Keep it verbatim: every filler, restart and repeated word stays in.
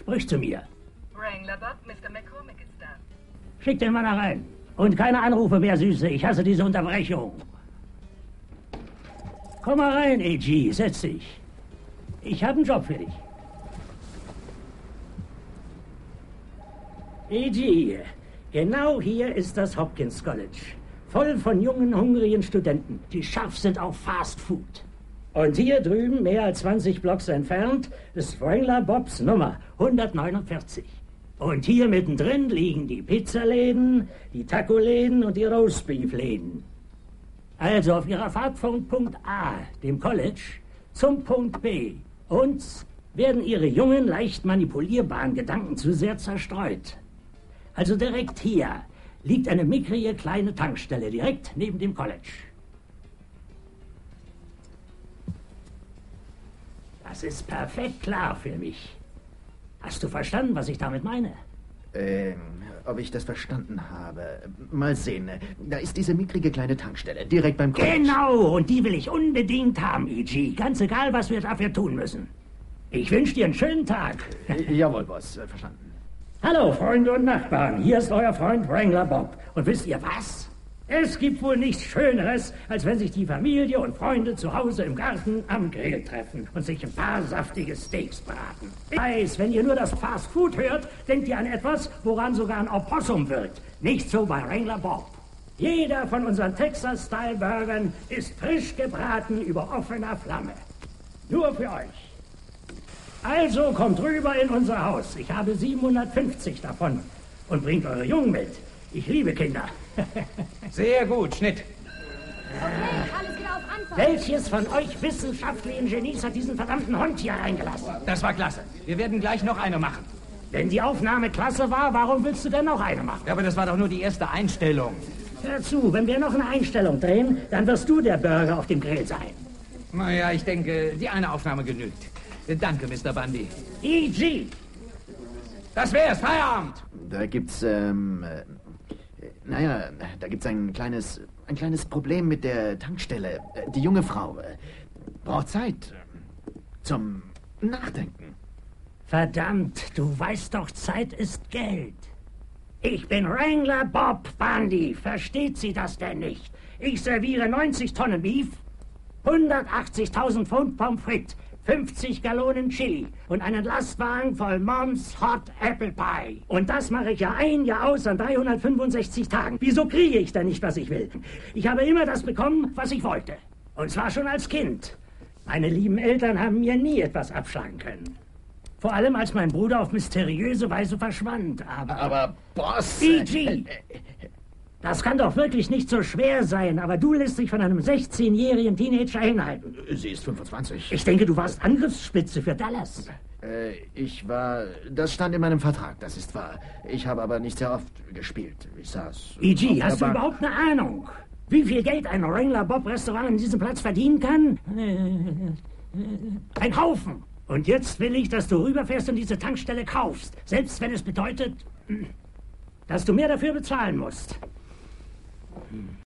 Sprich zu mir. Wrangler Bob, Mister McCormick ist da. Schick den Mann rein. Und keine Anrufe mehr, Süße. Ich hasse diese Unterbrechung. Komm mal rein, A G. Setz dich. Ich habe einen Job für dich. A G, genau hier ist das Hopkins College. Voll von jungen, hungrigen Studenten, die scharf sind auf Fast Food. Und hier drüben, mehr als zwanzig Blocks entfernt, ist Wrangler Bobs Nummer hundertneunundvierzig. Und hier mittendrin liegen die Pizzaläden, die Tacoläden und die Roastbeefläden. Also auf Ihrer Fahrt von Punkt A, dem College, zum Punkt B, uns, werden Ihre jungen, leicht manipulierbaren Gedanken zu sehr zerstreut. Also direkt hier liegt eine mickrige kleine Tankstelle, direkt neben dem College. Das ist perfekt klar für mich. Hast du verstanden, was ich damit meine? Ähm, ob ich das verstanden habe. Mal sehen. Da ist diese mickrige kleine Tankstelle, direkt beim College. Genau, und die will ich unbedingt haben, E G. Ganz egal, was wir dafür tun müssen. Ich wünsche dir einen schönen Tag. Äh, jawohl, Boss. Äh, verstanden. Hallo, Freunde und Nachbarn. Hier ist euer Freund Wrangler Bob. Und wisst ihr was? Es gibt wohl nichts Schöneres, als wenn sich die Familie und Freunde zu Hause im Garten am Grill treffen und sich ein paar saftige Steaks braten. Ich weiß, wenn ihr nur das Fast Food hört, denkt ihr an etwas, woran sogar ein Opossum wird. Nicht so bei Wrangler Bob. Jeder von unseren Texas-Style-Burgern ist frisch gebraten über offener Flamme. Nur für euch. Also kommt rüber in unser Haus. Ich habe siebenhundertfünfzig davon. Und bringt eure Jungen mit. Ich liebe Kinder. Sehr gut, Schnitt. Okay, alles wieder auf Anfang. Welches von euch wissenschaftlichen Genies hat diesen verdammten Hund hier reingelassen? Das war klasse. Wir werden gleich noch eine machen. Wenn die Aufnahme klasse war, warum willst du denn noch eine machen? Ja, aber das war doch nur die erste Einstellung. Hör zu, wenn wir noch eine Einstellung drehen, dann wirst du der Burger auf dem Grill sein. Naja, ich denke, die eine Aufnahme genügt. Danke, Mister Bundy. E G! Das wär's, Feierabend! Da gibt's, ähm... Äh, naja, da gibt's ein kleines... ein kleines Problem mit der Tankstelle. Äh, Die junge Frau äh, braucht Zeit äh, zum Nachdenken. Verdammt, du weißt doch, Zeit ist Geld. Ich bin Wrangler Bob Bundy. Versteht sie das denn nicht? Ich serviere neunzig Tonnen Beef, hundertachtzigtausend Pfund Pommes frites, fünfzig Gallonen Chili und einen Lastwagen voll Mom's Hot Apple Pie. Und das mache ich ja ein Jahr aus an dreihundertfünfundsechzig Tagen. Wieso kriege ich denn nicht, was ich will? Ich habe immer das bekommen, was ich wollte. Und zwar schon als Kind. Meine lieben Eltern haben mir nie etwas abschlagen können. Vor allem, als mein Bruder auf mysteriöse Weise verschwand. Aber... Aber, Boss... E G! Das kann doch wirklich nicht so schwer sein, aber du lässt dich von einem sechzehnjährigen Teenager hinhalten. Sie ist fünfundzwanzig. Ich denke, du warst Angriffsspitze für Dallas. Äh, ich war... Das stand in meinem Vertrag, das ist wahr. Ich habe aber nicht sehr oft gespielt. Ich saß... E G, auf hast der du Bank. überhaupt eine Ahnung, wie viel Geld ein Wrangler Bob Restaurant an diesem Platz verdienen kann? Ein Haufen. Und jetzt will ich, dass du rüberfährst und diese Tankstelle kaufst. Selbst wenn es bedeutet, dass du mehr dafür bezahlen musst.